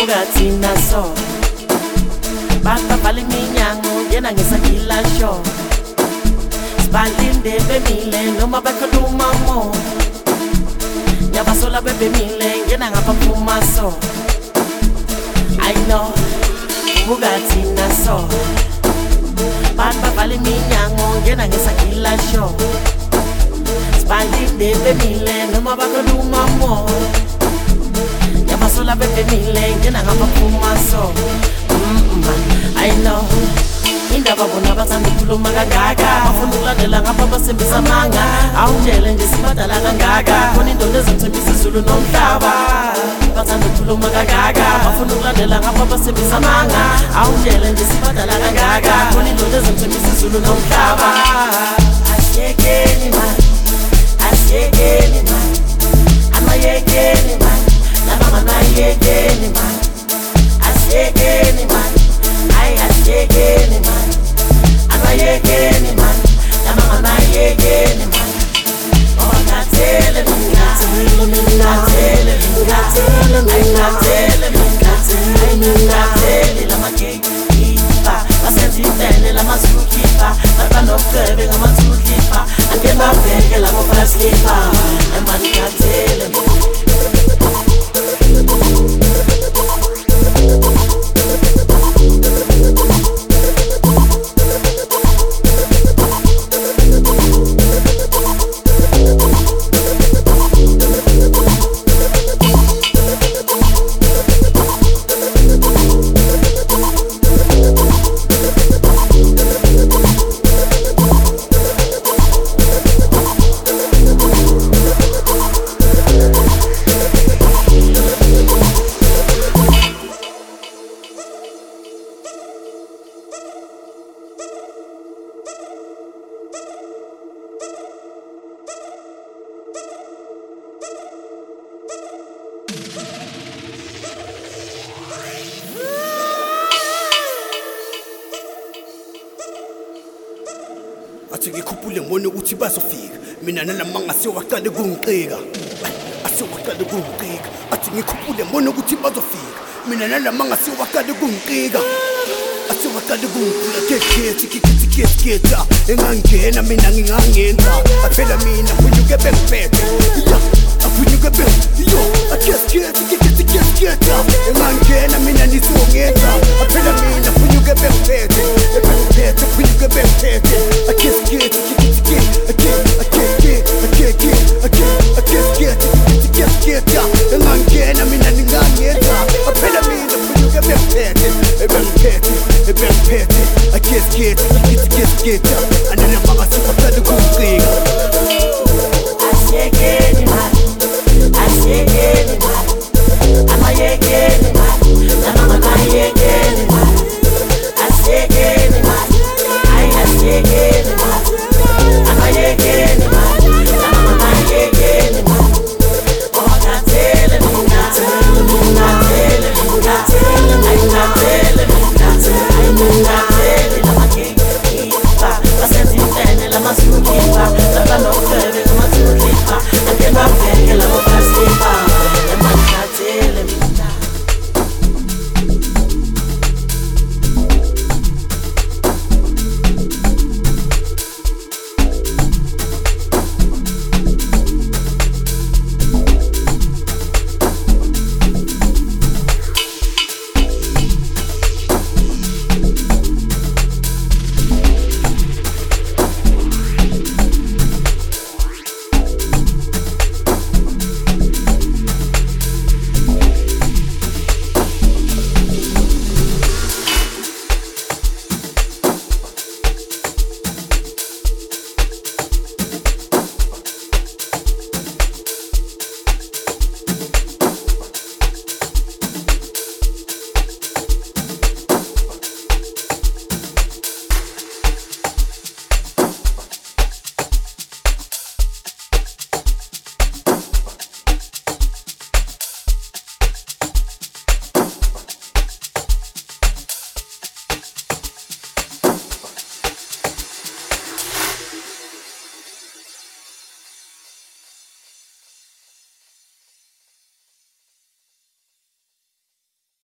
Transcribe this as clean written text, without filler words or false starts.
Bugatina so Bata pali minyango Yena ngisakila show Spalinde bemile Noma baka lumamo Nyabasola bebe mile Yena ngapa pumaso I know Bugatina so Bata pali minyango Yena ngisakila show Spalinde bemile Noma baka lumamo Nyabasola bebe mile Yena ngapa pumaso I know Indaba bona bathanda ukukhuluma kangaka bafuna ukulandela ngapha basembisa manga awutshele nje sibadala kangaka khona indoda ezithembisa izulu nomhlaba bathanda ukukhuluma kangaka bafuna ukulandela ngapha basembisa manga awutshele nje sibadala kangaka khona indoda ezithembisa izulu nomhlaba asiyekeni man asiyekeni man amayekeni man nabanganayekeni man asiyekeni man asiyekeni man amayekeni man nabanganayekeni man Ngatele mina ngatele lamakekipha basenzintene lamazukipha batanokucebe ngamathukhipha ake baveke lamofaskipha emani ngatele Athi ngikhuphule ngibone ukuthi bazofika mina nalamanga sewaqale kungiqika asewaqale kungiqika athi ngikhuphule ngibone ukuthi bazofika mina nalamanga sewaqale kungiqika asewaqale kungiqika keketa engangena mina ngingangenza aphela mina phunyuke bengiphethe aphunyuke beng yo keketa engangena mina nisongenza aphela mina phunyuke bengiphethe phunyuke bengiphethe engangena mina